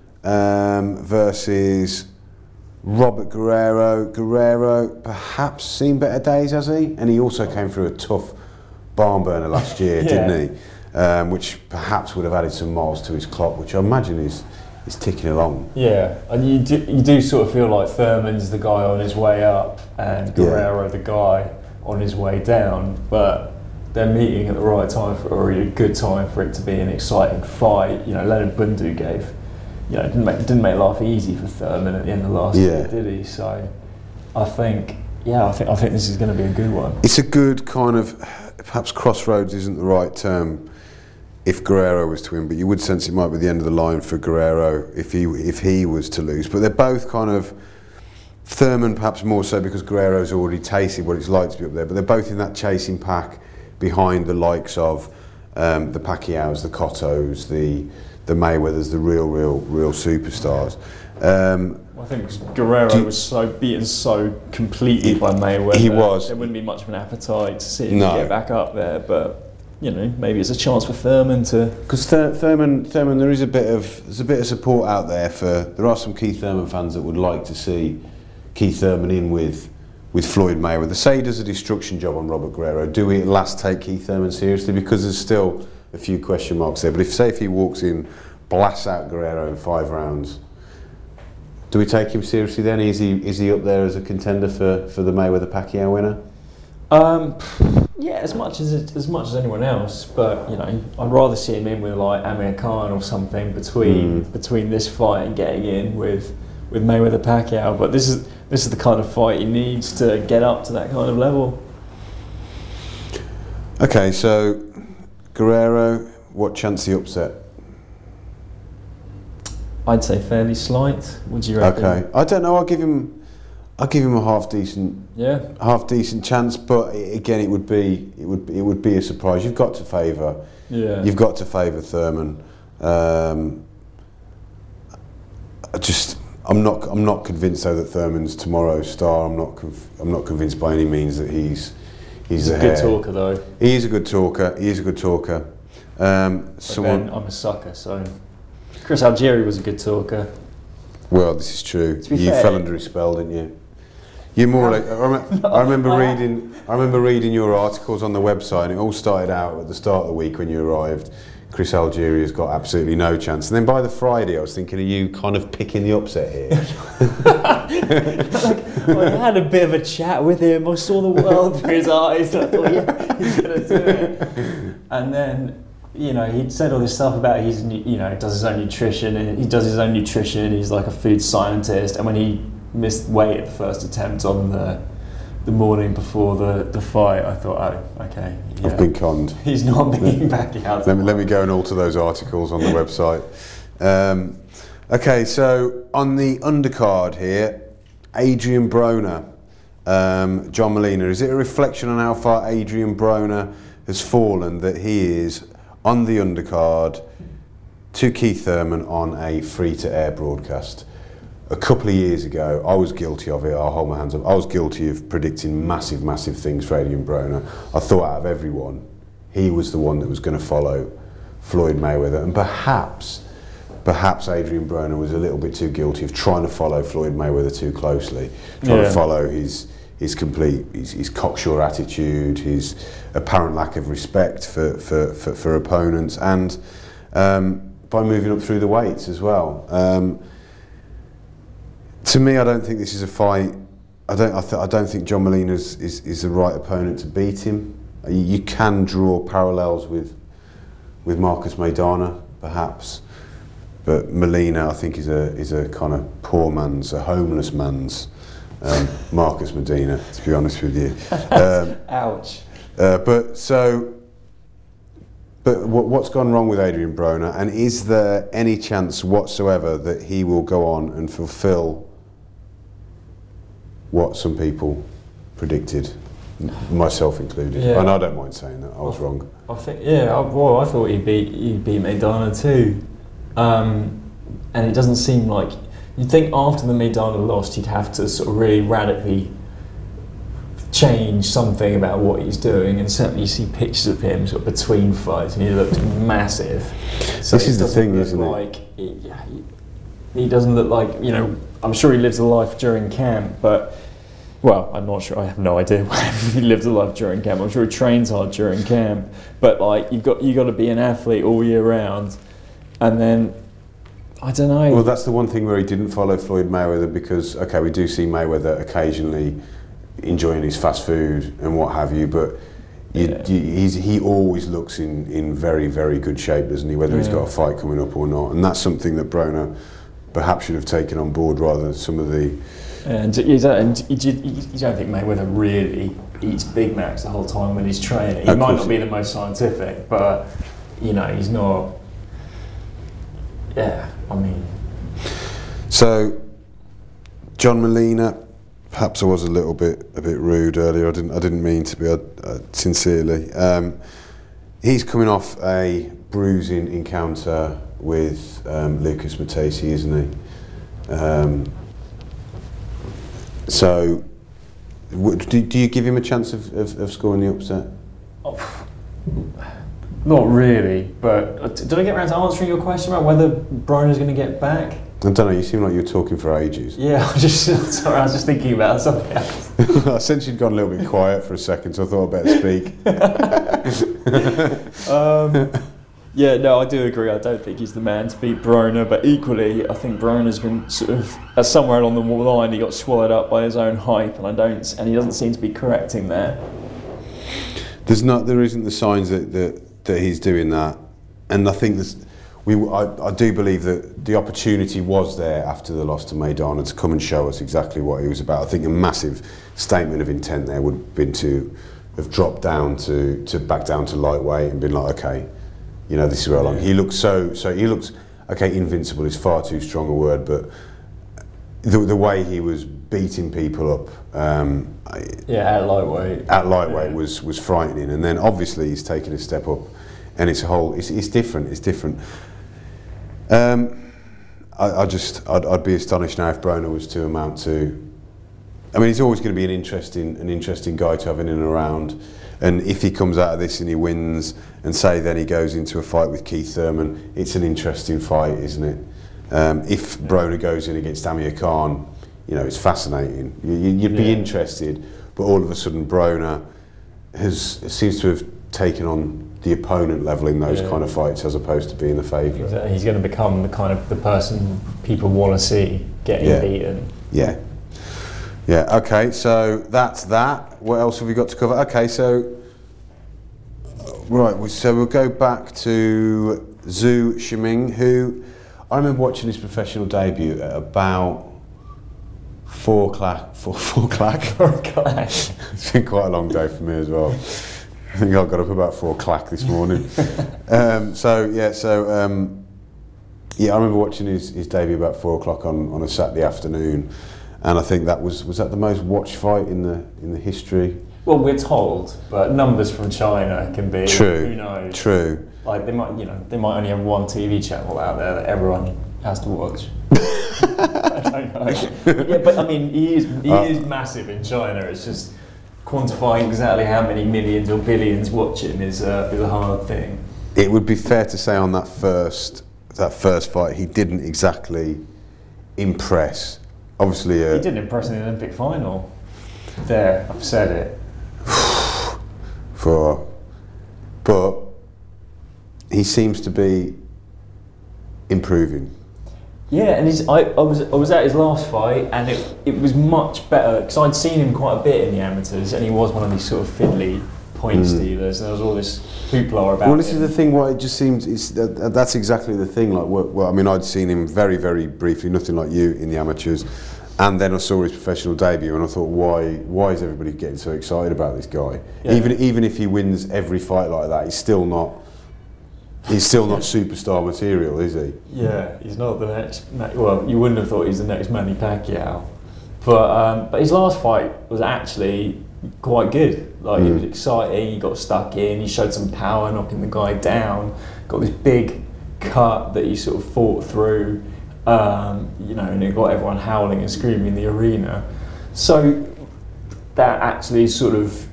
Speaker 1: versus Robert Guerrero. Guerrero perhaps seen better days, has he? And he also came through a tough barn burner last year, didn't he? Which perhaps would have added some miles to his clock, which I imagine is ticking along.
Speaker 2: Yeah, and you do sort of feel like Thurman's the guy on his way up and Guerrero the guy on his way down, but they're meeting at the right time or a good time for it to be an exciting fight. You know, Leonard Bundu didn't make life easy for Thurman at the end of last year, did he? So I think this is going to be a good one.
Speaker 1: It's a good kind of, perhaps crossroads isn't the right term if Guerrero was to win, but you would sense it might be the end of the line for Guerrero if he was to lose. But they're both kind of, Thurman perhaps more so because Guerrero's already tasted what it's like to be up there, but they're both in that chasing pack behind the likes of the Pacquiaos, the Cottos, the Mayweathers, the real superstars.
Speaker 2: I think Guerrero was beaten so completely by Mayweather.
Speaker 1: He was.
Speaker 2: There wouldn't be much of an appetite to see him get back up there, but maybe it's a chance for Thurman to.
Speaker 1: Because Thurman, there's a bit of support out there there are some Keith Thurman fans that would like to see Keith Thurman in with Floyd Mayweather. Say he does a destruction job on Robert Guerrero. Do we at last take Keith Thurman seriously? Because there's still a few question marks there. But if he walks in, blasts out Guerrero in 5 rounds, do we take him seriously then? Is he up there as a contender for the Mayweather Pacquiao winner?
Speaker 2: Yeah, as much as anyone else, but I'd rather see him in with like Amir Khan or something between this fight and getting in with Mayweather Pacquiao. But this is the kind of fight he needs to get up to that kind of level.
Speaker 1: Okay, so Guerrero, what chance the upset?
Speaker 2: I'd say fairly slight. Would you reckon?
Speaker 1: Okay, I don't know. I'll give him a half decent chance, but again, it would be a surprise. You've got to favour Thurman. I'm not convinced though that Thurman's tomorrow's star. I'm not convinced by any means that he's
Speaker 2: a good talker though.
Speaker 1: He is a good talker.
Speaker 2: Then I'm a sucker, so Chris Algieri was a good talker.
Speaker 1: Well, this is true. You fell under his spell, didn't you? You're more like I remember reading your articles on the website, and it all started out at the start of the week when you arrived. Chris Algieri has got absolutely no chance, and then by the Friday, I was thinking, are you kind of picking the upset here?
Speaker 2: I had a bit of a chat with him. I saw the world through his eyes. And I thought, yeah, he's going to do it. And then, he'd said all this stuff about does his own nutrition, and he does his own nutrition. He's like a food scientist, and when he missed weight at the first attempt on the morning before the fight, I thought, oh, okay. Yeah.
Speaker 1: I've been conned.
Speaker 2: He's not being back out.
Speaker 1: Let me go and alter those articles on the website. Okay, so on the undercard here, Adrian Broner, John Molina. Is it a reflection on how far Adrian Broner has fallen that he is on the undercard to Keith Thurman on a free-to-air broadcast? A couple of years ago, I was guilty of it. I'll hold my hands up. I was guilty of predicting massive things for Adrian Broner. I thought out of everyone, he was the one that was going to follow Floyd Mayweather, and perhaps Adrian Broner was a little bit too guilty of trying to follow Floyd Mayweather too closely, trying to follow his cocksure attitude, his apparent lack of respect for opponents, and by moving up through the weights as well. To me, I don't think this is a fight I don't think John Molina is the right opponent to beat him. You can draw parallels with Marcos Maidana, perhaps, but Molina, I think, is a kind of poor man's, a homeless man's Marcos Medina, to be honest with you.
Speaker 2: Ouch.
Speaker 1: But what's gone wrong with Adrian Broner, and is there any chance whatsoever that he will go on and fulfil what some people predicted, myself included?
Speaker 2: Yeah.
Speaker 1: And I don't mind saying that, I was wrong.
Speaker 2: I think, yeah, I thought he'd beat Maidana too. And it doesn't seem like, you'd think after the Maidana loss he'd have to sort of really radically change something about what he's doing, and certainly you see pictures of him sort of between fights and he looks massive. So
Speaker 1: this is the thing, isn't it?
Speaker 2: Like he doesn't look like, you know, I'm sure he lives a life during camp, but, well, I'm not sure, I have no idea if he lives a life during camp. I'm sure he trains hard during camp, but like you got to be an athlete all year round, and then I don't know.
Speaker 1: Well, that's the one thing where he didn't follow Floyd Mayweather, because okay, we do see Mayweather occasionally enjoying his fast food and what have you, but he always looks in very, very good shape, doesn't he, whether he's got a fight coming up or not, and that's something that Broner perhaps should have taken on board rather than some of the...
Speaker 2: And you don't think Mayweather really eats Big Macs the whole time when he's training? He might not be the most scientific, but, you know, he's not... Yeah, I mean...
Speaker 1: So, John Molina, perhaps I was a bit rude earlier. I didn't mean to be, sincerely. He's coming off a bruising encounter with Lucas Matesi, isn't he? So, do you give him a chance of scoring the upset?
Speaker 2: Oh, not really, but did I get around to answering your question about whether Broner's going to get back?
Speaker 1: I don't know, you seem like you were talking for ages.
Speaker 2: Yeah, I was just thinking about something else.
Speaker 1: I sensed you'd gone a little bit quiet for a second, so I thought I'd better speak.
Speaker 2: Yeah, no, I do agree. I don't think he's the man to beat Broner, but equally, I think Broner's been sort of, somewhere along the line, he got swallowed up by his own hype, and he doesn't seem to be correcting that.
Speaker 1: There isn't the signs that he's doing that, and I think I do believe that the opportunity was there after the loss to Maidana to come and show us exactly what he was about. I think a massive statement of intent there would have been to have dropped down to back down to lightweight and been like, okay, you know, this is where I belong. He looks okay, invincible is far too strong a word, but the way he was beating people up
Speaker 2: at lightweight
Speaker 1: was frightening, and then obviously he's taken a step up, and it's different. I'd be astonished now if Broner was to amount to. I mean, he's always going to be an interesting guy to have in and around. And if he comes out of this and he wins, and say then he goes into a fight with Keith Thurman, it's an interesting fight, isn't it? If Broner goes in against Amir Khan, you know, it's fascinating. You'd be interested, but all of a sudden Broner seems to have taken on the opponent level in those kind of fights as opposed to being the favourite.
Speaker 2: Exactly. He's going to become the person people want to see getting beaten.
Speaker 1: Yeah, okay, so that's that. What else have we got to cover? Okay, so we'll go back to Zhu Shiming, who I remember watching his professional debut at about 4 o'clock. It's been quite a long day for me as well. I think I got up about 4 o'clock this morning. I remember watching his debut about 4 o'clock on a Saturday afternoon. And I think that was that the most watched fight in the history?
Speaker 2: Well, we're told, but numbers from China can be
Speaker 1: true.
Speaker 2: Who knows?
Speaker 1: True.
Speaker 2: Like they might only have one TV channel out there that everyone has to watch. I don't know. Yeah, but I mean, he is massive in China. It's just quantifying exactly how many millions or billions watch him is a hard thing.
Speaker 1: It would be fair to say on that first fight, he didn't exactly impress. Obviously,
Speaker 2: he didn't impress in the Olympic final. There, I've said it.
Speaker 1: But he seems to be improving.
Speaker 2: Yeah, and I was at his last fight, and it was much better because I'd seen him quite a bit in the amateurs, and he was one of these sort of fiddly point stealers. And there was all this hoopla about.
Speaker 1: Well, this
Speaker 2: him.
Speaker 1: is the thing. What it just seems that's exactly the thing. Like, well, I mean, I'd seen him very, very briefly, nothing like you in the amateurs, and then I saw his professional debut, and I thought, why is everybody getting so excited about this guy?
Speaker 2: Yeah.
Speaker 1: Even if he wins every fight like that, he's still not superstar material, is he?
Speaker 2: Yeah, he's not the next. Well, you wouldn't have thought he's the next Manny Pacquiao, but his last fight was actually quite good. Like, it was exciting. He got stuck in. He showed some power, knocking the guy down. Got this big cut that he sort of fought through. And it got everyone howling and screaming in the arena. So that actually sort of,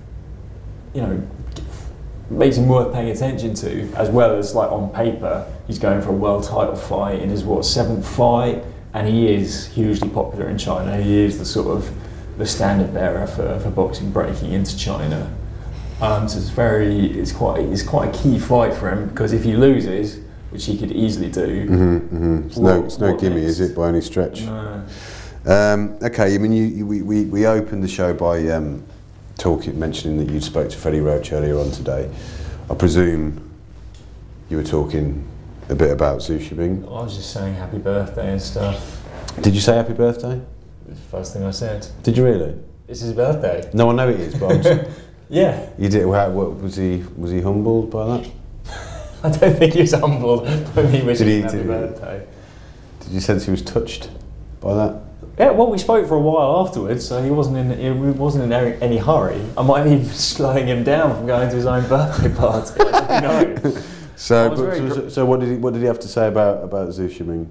Speaker 2: makes him worth paying attention to, as well as, like, on paper, he's going for a world title fight in his 7th fight, and he is hugely popular in China. He is the sort of the standard bearer for boxing breaking into China. So it's quite a key fight for him, because if he loses, which he could easily do,
Speaker 1: It's no gimme, is it, by any stretch?
Speaker 2: No.
Speaker 1: Okay, I mean, we opened the show by mentioning that you spoke to Freddie Roach earlier on today. I presume you were talking a bit about Zhu Shiming.
Speaker 2: I was just saying happy birthday and stuff.
Speaker 1: Did you say happy birthday?
Speaker 2: The first thing I said.
Speaker 1: Did you really?
Speaker 2: It's his birthday.
Speaker 1: No, I know it is, but I'm just,
Speaker 2: Yeah.
Speaker 1: you did. What was he humbled by that?
Speaker 2: I don't think he was humbled by me wishing him happy
Speaker 1: did he?
Speaker 2: birthday.
Speaker 1: Did you sense he was touched by that?
Speaker 2: Yeah, well, we spoke for a while afterwards, so he wasn't in any hurry. I might be slowing him down from going to his own birthday party. I don't know.
Speaker 1: So what did he have to say about Zhu Shiming?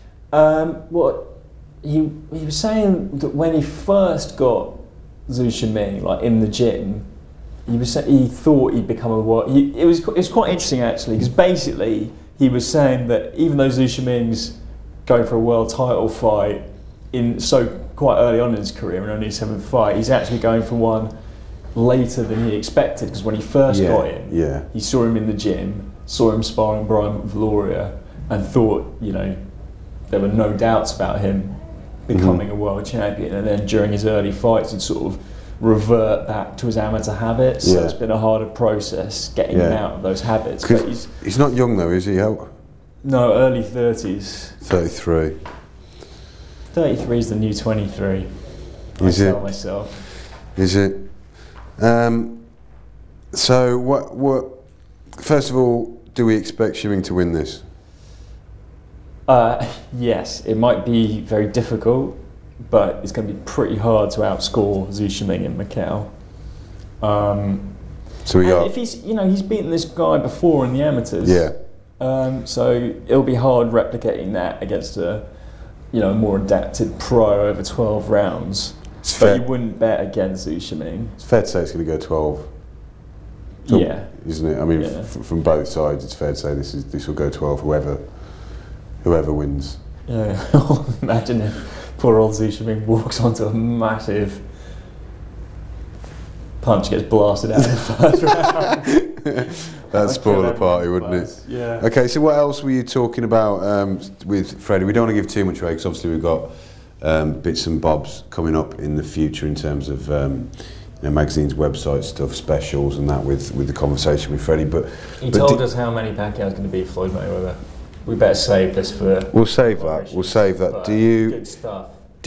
Speaker 2: He was saying that when he first got Zhu Shiming, like, in the gym, he thought he'd become a world. It was quite interesting, actually, because basically he was saying that even though Zhu Shiming's going for a world title fight quite early on in his career, and only his 7th fight, he's actually going for one later than he expected, because when he first got in, he saw him in the gym, saw him sparring Brian Valoria, and thought, there were no doubts about him becoming a world champion. And then during his early fights, he'd sort of revert back to his amateur habits. So it's been a harder process getting him out of those habits. But
Speaker 1: he's not young though, is he?
Speaker 2: No, early 30s.
Speaker 1: 33.
Speaker 2: 33 is the new 23.
Speaker 1: Is
Speaker 2: I
Speaker 1: it?
Speaker 2: tell myself.
Speaker 1: Is it? So what? First of all, do we expect Shiming to win this?
Speaker 2: Yes, it might be very difficult, but it's going to be pretty hard to outscore Zhu Shiming in Macau. If he's beaten this guy before in the amateurs.
Speaker 1: Yeah.
Speaker 2: So it'll be hard replicating that against a more adapted pro over 12 rounds. But you wouldn't bet against Zhu Shiming.
Speaker 1: It's fair to say it's going to go 12. Isn't it? I mean, from both sides, it's fair to say this will go 12. Whoever wins.
Speaker 2: Yeah. Imagine if poor old Zhu Shiming walks onto a massive punch, gets blasted out in the first round.
Speaker 1: That'd spoil the party, wouldn't it?
Speaker 2: Yeah.
Speaker 1: Okay, so what else were you talking about with Freddie? We don't want to give too much away, because obviously we've got bits and bobs coming up in the future in terms of magazines, website stuff, specials, and that with the conversation with Freddie. But
Speaker 2: he told us how many Pacquiao's going to be Floyd Mayweather. We better save this for.
Speaker 1: We'll save that.
Speaker 2: Good stuff.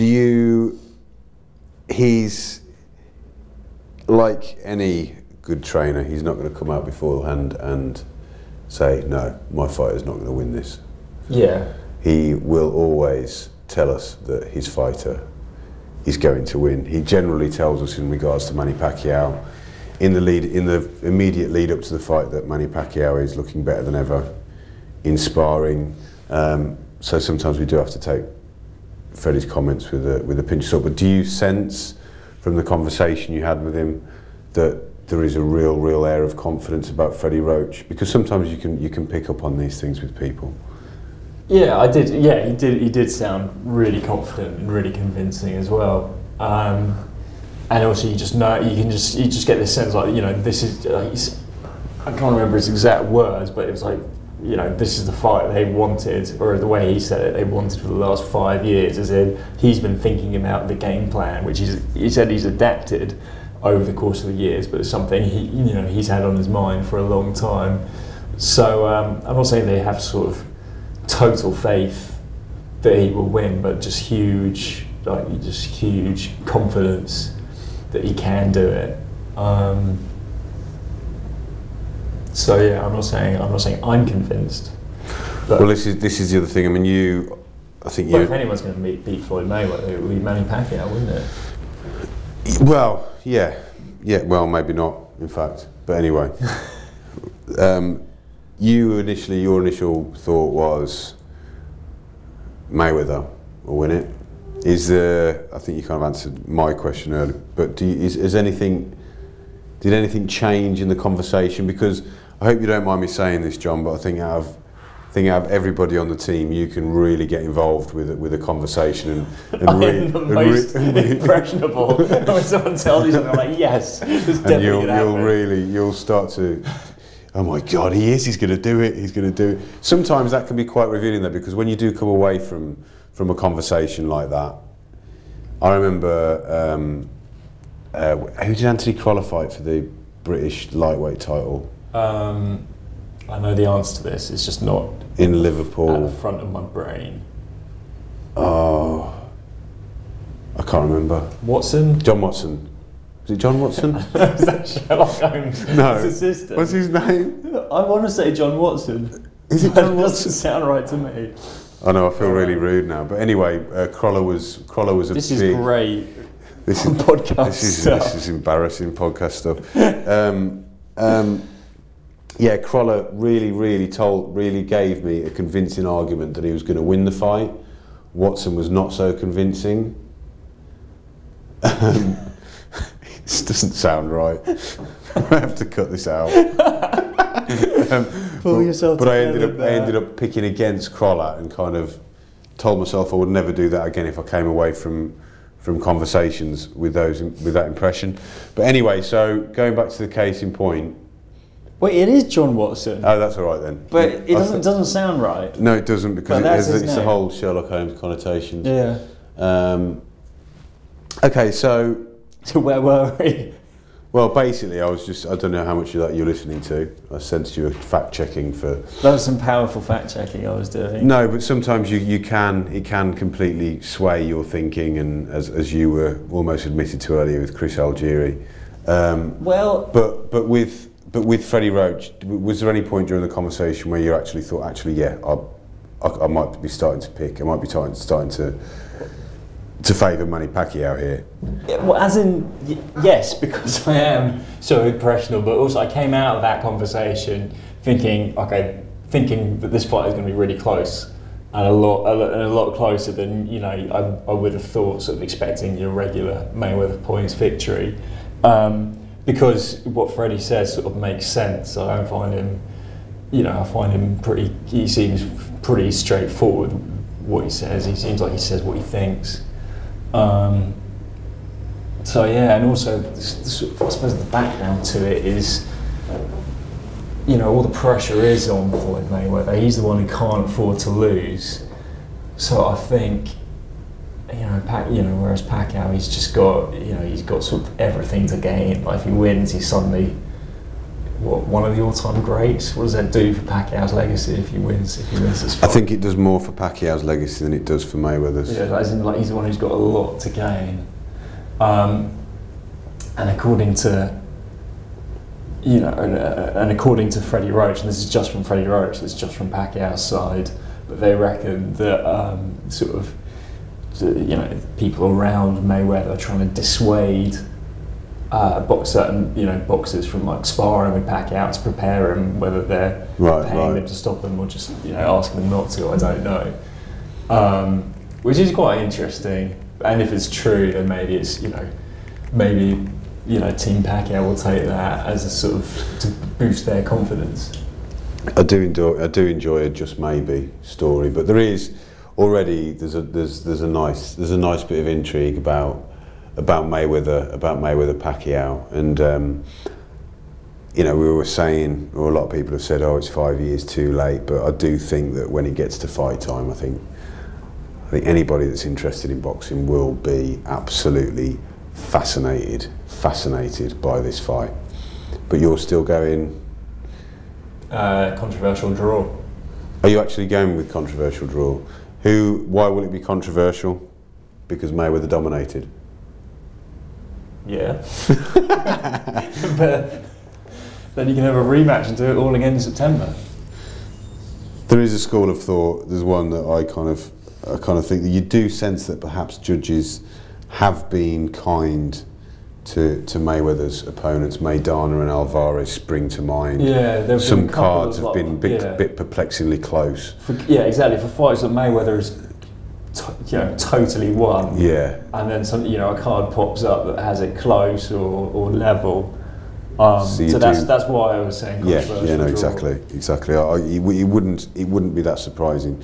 Speaker 1: He's like any good trainer. He's not going to come out beforehand and say, no, my fighter's not going to win this.
Speaker 2: Yeah. He
Speaker 1: will always tell us that his fighter is going to win. He generally tells us in regards to Manny Pacquiao in the immediate lead up to the fight that Manny Pacquiao is looking better than ever in sparring. So sometimes we do have to take Freddie's comments with a pinch of salt. But do you sense from the conversation you had with him that there is a real air of confidence about Freddie Roach? Because sometimes you can pick up on these things with people.
Speaker 2: Yeah, I did. Yeah, he did sound really confident and really convincing as well. And also, you just get this sense, like, this is. I can't remember his exact words, but it was like, you know, this is the fight they wanted, or the way he said it, they wanted for the last 5 years, as in he's been thinking about the game plan, which he said he's adapted over the course of the years, but it's something he's had on his mind for a long time. So I'm not saying they have sort of total faith that he will win, but just huge confidence that he can do it. So yeah, I'm not saying I'm convinced. But
Speaker 1: well, this is the other thing. I mean,
Speaker 2: if anyone's going to beat Floyd Mayweather, it would be Manny Pacquiao, wouldn't it?
Speaker 1: Well, yeah. Well, maybe not, in fact. But anyway, your initial thought was Mayweather will win it. I think you kind of answered my question earlier. But did anything change in the conversation? Because I hope you don't mind me saying this, John, but I think out of everybody on the team, you can really get involved with a conversation and
Speaker 2: I am the most impressionable. When someone tells you something, I'm like, yes, it's definitely going to happen.
Speaker 1: You'll start to, oh my God, he's going to do it. Sometimes that can be quite revealing though, because when you do come away from a conversation like that, I remember, who did Anthony Crolla fight for the British lightweight title?
Speaker 2: I know the answer to this. It's just not
Speaker 1: in Liverpool.
Speaker 2: At the front of my brain.
Speaker 1: Oh, I can't remember.
Speaker 2: Watson?
Speaker 1: John Watson. Is it John Watson?
Speaker 2: Is that Sherlock Holmes' assistant?
Speaker 1: What's his name?
Speaker 2: I want to say John Watson.
Speaker 1: Is it John Watson?
Speaker 2: That doesn't sound right to me.
Speaker 1: I know, I feel really rude now. But anyway, Crolla was a
Speaker 2: This
Speaker 1: big...
Speaker 2: is great.
Speaker 1: This is
Speaker 2: podcast stuff.
Speaker 1: This is embarrassing podcast stuff. Yeah, Crolla really gave me a convincing argument that he was going to win the fight. Watson was not so convincing. This doesn't sound right. I have to cut this out.
Speaker 2: Pull yourself
Speaker 1: but I
Speaker 2: together.
Speaker 1: ended up picking against Crolla and kind of told myself I would never do that again if I came away from conversations with that impression. But anyway, so going back to the case in point.
Speaker 2: Wait, it is John Watson.
Speaker 1: Oh, that's all right then.
Speaker 2: But it doesn't sound right.
Speaker 1: No, it doesn't, because it's the
Speaker 2: name.
Speaker 1: whole Sherlock Holmes connotations.
Speaker 2: Yeah.
Speaker 1: Okay, so
Speaker 2: where were we?
Speaker 1: Well, basically, I don't know how much of that you're listening to. I sent you a fact checking for.
Speaker 2: That was some powerful fact checking I was doing.
Speaker 1: No, but sometimes it can completely sway your thinking, and as you were almost admitted to earlier with Chris Algieri. But with Freddie Roach, was there any point during the conversation where you actually thought, yeah, I might be starting to pick, I might be starting to favour Manny Pacquiao here?
Speaker 2: Yeah, well, as in, yes, because I am so impressionable, but also I came out of that conversation thinking that this fight is going to be really close, and a lot closer than I would have thought, sort of expecting your regular Mayweather points victory. Because what Freddie says sort of makes sense. I find him he seems pretty straightforward what he says. He seems like he says what he thinks. So yeah, and also I suppose the background to it is, all the pressure is on Floyd Mayweather. He's the one who can't afford to lose. So I think, whereas Pacquiao, he's just got, he's got sort of everything to gain. Like if he wins, he's suddenly one of the all-time greats. What does that do for Pacquiao's legacy if he wins this fight?
Speaker 1: I think it does more for Pacquiao's legacy than it does for Mayweather's.
Speaker 2: Yeah, as in, he's the one who's got a lot to gain. And according to according to Freddie Roach, and this is just from Freddie Roach, this is just from Pacquiao's side, but they reckon that people around Mayweather are trying to dissuade certain boxers from like sparring with Pacquiao to prepare him, whether they're paying them to stop them or just asking them not to. I don't know, which is quite interesting. And if it's true, then maybe it's Team Pacquiao will take that as a sort of to boost their confidence.
Speaker 1: I do enjoy a just maybe story, but there is already there's a nice bit of intrigue about Mayweather Pacquiao, and you know, we were saying, or a lot of people have said, oh, it's 5 years too late, but I do think that when it gets to fight time, I think anybody that's interested in boxing will be absolutely fascinated by this fight. But you're still going...
Speaker 2: controversial draw.
Speaker 1: Are you actually going with controversial draw? Why will it be controversial? Because Mayweather dominated.
Speaker 2: Yeah. But then you can have a rematch and do it all again in September.
Speaker 1: There is a school of thought. There's one that I kind of think that you do sense that perhaps judges have been kind to Mayweather's opponents. Maidana and Alvarez spring to mind.
Speaker 2: Yeah,
Speaker 1: some cards have been a bit perplexingly close.
Speaker 2: Exactly. For fights that Mayweather has totally won.
Speaker 1: Yeah.
Speaker 2: And then a card pops up that has it close or level. So that's why I was saying controversial.
Speaker 1: Yeah, no, exactly. It wouldn't be that surprising.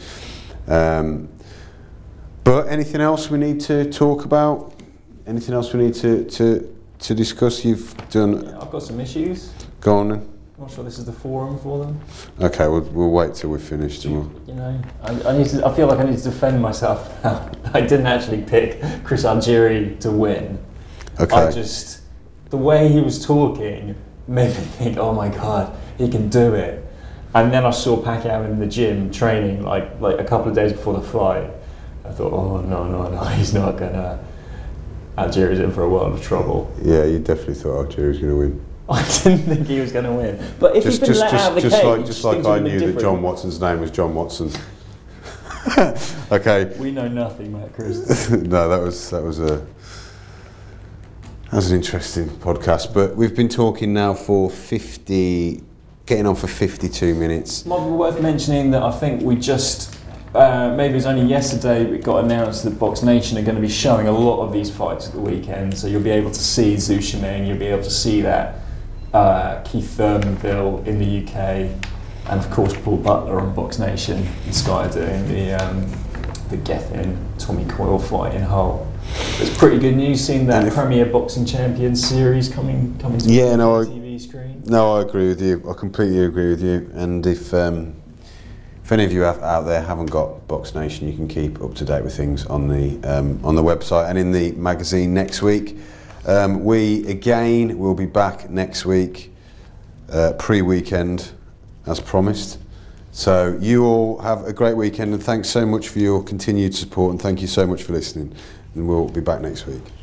Speaker 1: But anything else we need to talk about? Anything else we need to discuss? You've done.
Speaker 2: Yeah, I've got some issues.
Speaker 1: Go on then.
Speaker 2: I'm not sure this is the forum for them.
Speaker 1: Okay, we'll wait till we're finished.
Speaker 2: I feel like I need to defend myself now. I didn't actually pick Chris Algieri to win.
Speaker 1: Okay.
Speaker 2: The way he was talking made me think, oh my God, he can do it. And then I saw Pacquiao in the gym training like a couple of days before the fight. I thought, oh no, he's not gonna. Algieri's in for a world of trouble.
Speaker 1: Yeah, you definitely thought Algieri was going to win.
Speaker 2: I didn't think he was going to win. But if he'd been let out of the cage,
Speaker 1: just like I knew that John Watson's name was John Watson. Okay.
Speaker 2: We know nothing, Matt Chris.
Speaker 1: No, that was an interesting podcast. But we've been talking now for getting on for 52 minutes.
Speaker 2: Might be worth mentioning that I think we just. Maybe it was only yesterday it got announced that Box Nation are going to be showing a lot of these fights at the weekend, so you'll be able to see Zhu Shiming, you'll be able to see that Keith Thurmanville in the UK, and of course Paul Butler on Box Nation and Sky doing the Gethin Tommy Coyle fight in Hull. It's pretty good news seeing that Premier Boxing Champions series coming to the TV screen.
Speaker 1: No, I agree with you. I completely agree with you. And if any of you out there haven't got Box Nation, you can keep up to date with things on the website and in the magazine next week. We again will be back next week, pre-weekend, as promised. So you all have a great weekend, and thanks so much for your continued support, and thank you so much for listening. And we'll be back next week.